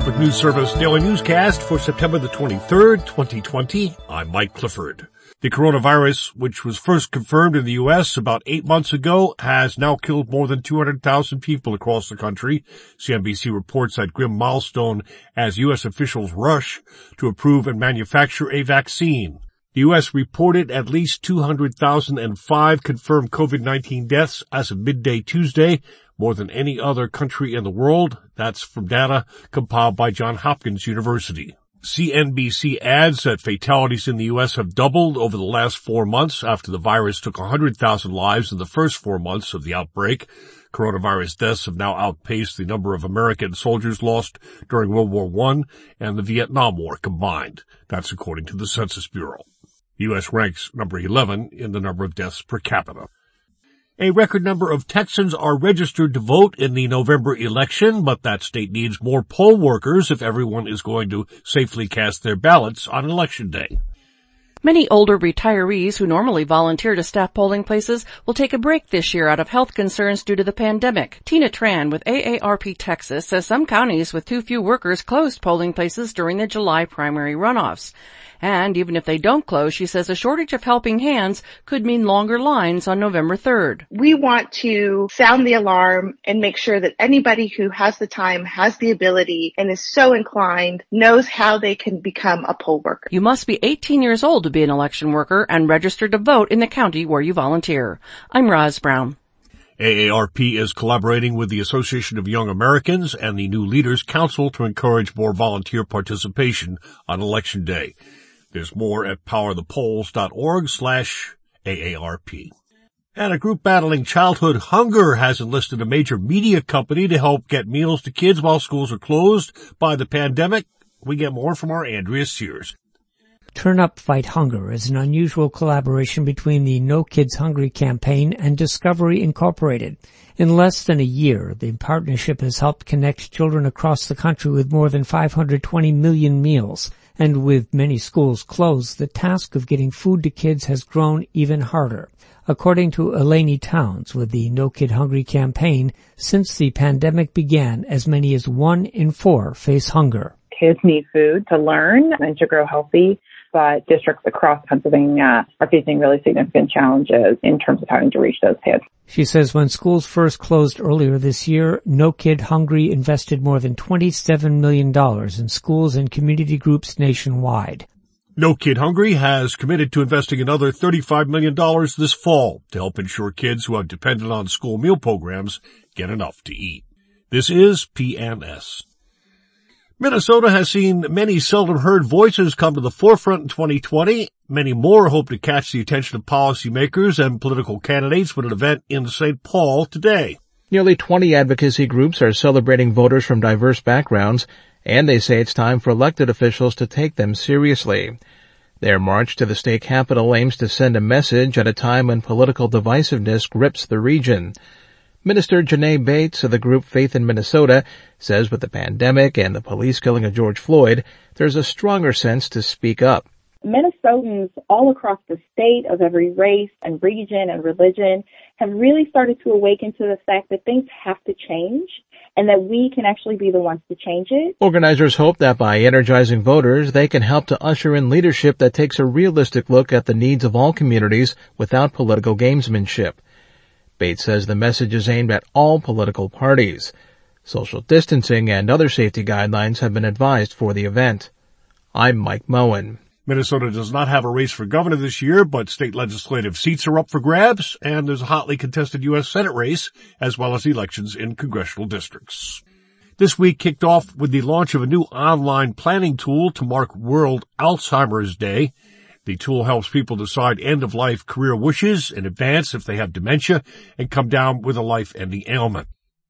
Public News Service Daily Newscast for September the 23rd, 2020. I'm Mike Clifford. The coronavirus, which was first confirmed in the U.S. about 8 months ago, has now killed more than 200,000 people across the country. CNBC reports that grim milestone as U.S. officials rush to approve and manufacture a vaccine. The U.S. reported at least 200,005 confirmed COVID-19 deaths as of midday Tuesday, more than any other country in the world. That's from data compiled by Johns Hopkins University. CNBC adds that fatalities in the U.S. have doubled over the last 4 months after the virus took 100,000 lives in the first 4 months of the outbreak. Coronavirus deaths have now outpaced the number of American soldiers lost during World War I and the Vietnam War combined. That's according to the Census Bureau. The U.S. ranks number 11 in the number of deaths per capita. A record number of Texans are registered to vote in the November election, but that state needs more poll workers if everyone is going to safely cast their ballots on Election Day. Many older retirees who normally volunteer to staff polling places will take a break this year out of health concerns due to the pandemic. Tina Tran with AARP Texas says some counties with too few workers closed polling places during the July primary runoffs. And even if they don't close, she says a shortage of helping hands could mean longer lines on November 3rd. We want to sound the alarm and make sure that anybody who has the time, has the ability, and is so inclined knows how they can become a poll worker. You must be 18 years old to be an election worker and registered to vote in the county where you volunteer. I'm Roz Brown. AARP is collaborating with the Association of Young Americans and the New Leaders Council to encourage more volunteer participation on Election Day. There's more at powerthepolls.org/AARP. And a group battling childhood hunger has enlisted a major media company to help get meals to kids while schools are closed by the pandemic. We get more from our Andrea Sears. Turn Up Fight Hunger is an unusual collaboration between the No Kids Hungry campaign and Discovery Incorporated. In less than a year, the partnership has helped connect children across the country with more than 520 million meals. And with many schools closed, the task of getting food to kids has grown even harder. According to Eleni Towns with the No Kid Hungry campaign, since the pandemic began, as many as 1 in 4 face hunger. Kids need food to learn and to grow healthy, but districts across Pennsylvania are facing really significant challenges in terms of having to reach those kids. She says when schools first closed earlier this year, No Kid Hungry invested more than $27 million in schools and community groups nationwide. No Kid Hungry has committed to investing another $35 million this fall to help ensure kids who are dependent on school meal programs get enough to eat. This is PNS. Minnesota has seen many seldom heard voices come to the forefront in 2020. Many more hope to catch the attention of policymakers and political candidates with an event in St. Paul today. Nearly 20 advocacy groups are celebrating voters from diverse backgrounds, and they say it's time for elected officials to take them seriously. Their march to the state capitol aims to send a message at a time when political divisiveness grips the region. Minister Janae Bates of the group Faith in Minnesota says with the pandemic and the police killing of George Floyd, there's a stronger sense to speak up. Minnesotans all across the state of every race and region and religion have really started to awaken to the fact that things have to change and that we can actually be the ones to change it. Organizers hope that by energizing voters, they can help to usher in leadership that takes a realistic look at the needs of all communities without political gamesmanship. Bates says the message is aimed at all political parties. Social distancing and other safety guidelines have been advised for the event. I'm Mike Moen. Minnesota does not have a race for governor this year, but state legislative seats are up for grabs, and there's a hotly contested U.S. Senate race, as well as elections in congressional districts. This week kicked off with the launch of a new online planning tool to mark World Alzheimer's Day. The tool helps people decide end-of-life career wishes in advance if they have dementia and come down with a life-ending ailment.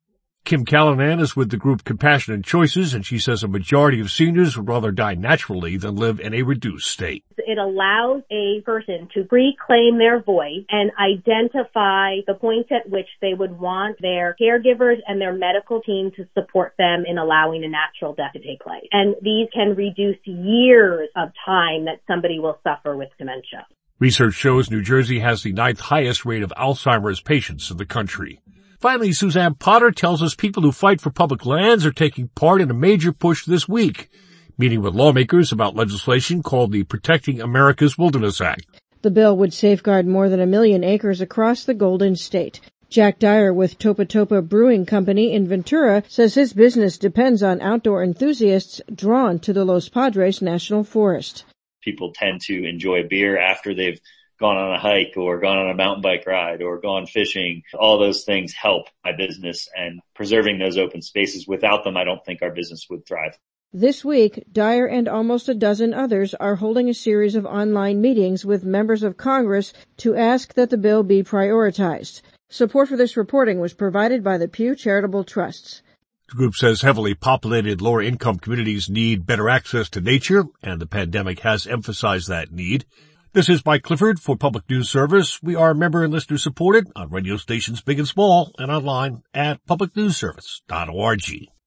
Kim Callanan is with the group Compassionate Choices, and she says a majority of seniors would rather die naturally than live in a reduced state. It allows a person to reclaim their voice and identify the points at which they would want their caregivers and their medical team to support them in allowing a natural death to take place. And these can reduce years of time that somebody will suffer with dementia. Research shows New Jersey has the 9th highest rate of Alzheimer's patients in the country. Finally, Suzanne Potter tells us people who fight for public lands are taking part in a major push this week, meeting with lawmakers about legislation called the Protecting America's Wilderness Act. The bill would safeguard more than 1 million acres across the Golden State. Jack Dyer with Topa Topa Brewing Company in Ventura says his business depends on outdoor enthusiasts drawn to the Los Padres National Forest. People tend to enjoy beer after they've gone on a hike or gone on a mountain bike ride or gone fishing. All those things help my business, and preserving those open spaces. Without them, I don't think our business would thrive. This week, Dyer and almost a dozen others are holding a series of online meetings with members of Congress to ask that the bill be prioritized. Support for this reporting was provided by the Pew Charitable Trusts. The group says heavily populated lower-income communities need better access to nature, and the pandemic has emphasized that need. This is Mike Clifford for Public News Service. We are member and listener supported on radio stations big and small and online at publicnewsservice.org.